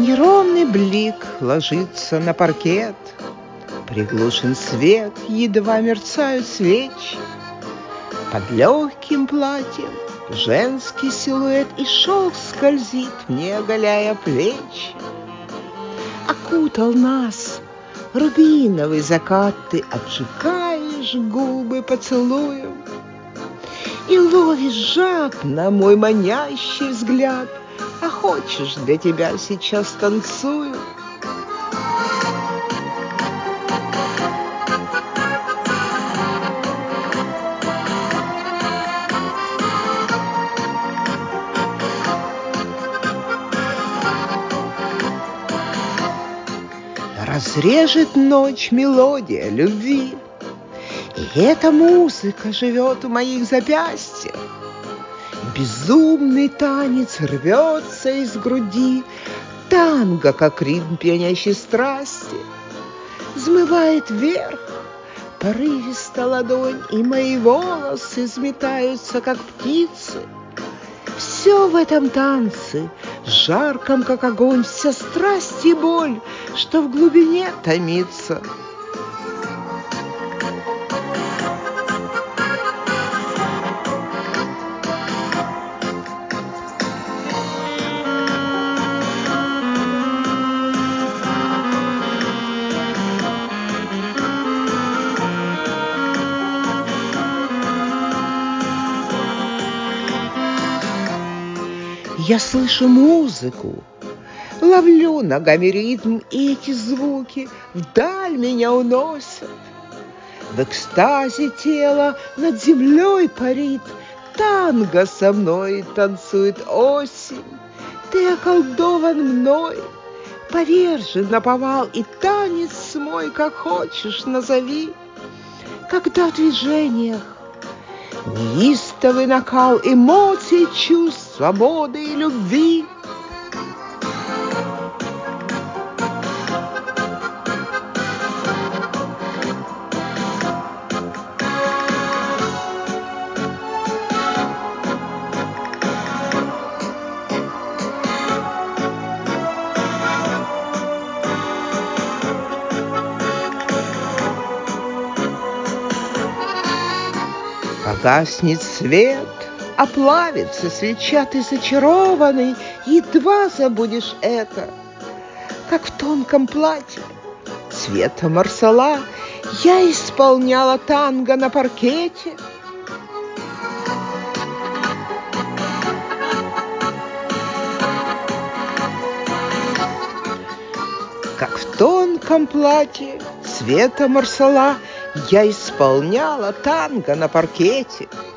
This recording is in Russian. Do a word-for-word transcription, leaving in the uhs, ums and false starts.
Неровный блик ложится на паркет, приглушен свет, едва мерцают свечи. Под легким платьем женский силуэт, и шелк скользит, мне оголяя плечи. Окутал нас рубиновый закат, ты обжигаешь губы поцелуем и ловишь жадно мой манящий взгляд. А хочешь, для тебя сейчас танцую? Разрежет ночь мелодия любви, и эта музыка живет в моих запястьях. Безумный танец рвется из груди, танго, как ритм пьянящей страсти, взмывает вверх порывисто ладонь, и мои волосы взметаются, как птицы. Все в этом танце, жарком, как огонь, вся страсть и боль, что в глубине томится. Я слышу музыку, ловлю ногами ритм, и эти звуки вдаль меня уносят. В экстазе тело над землей парит, танго со мной танцует осень. Ты околдован мной, повержен наповал, и танец мой, как хочешь, назови. Когда в движениях неистовый накал эмоций, чувств, свободы и любви. Погаснет свет, оплавится свеча, ты зачарованный, едва забудешь это. Как в тонком платье цвета марсала я исполняла танго на паркете. Как в тонком платье цвета марсала я исполняла танго на паркете.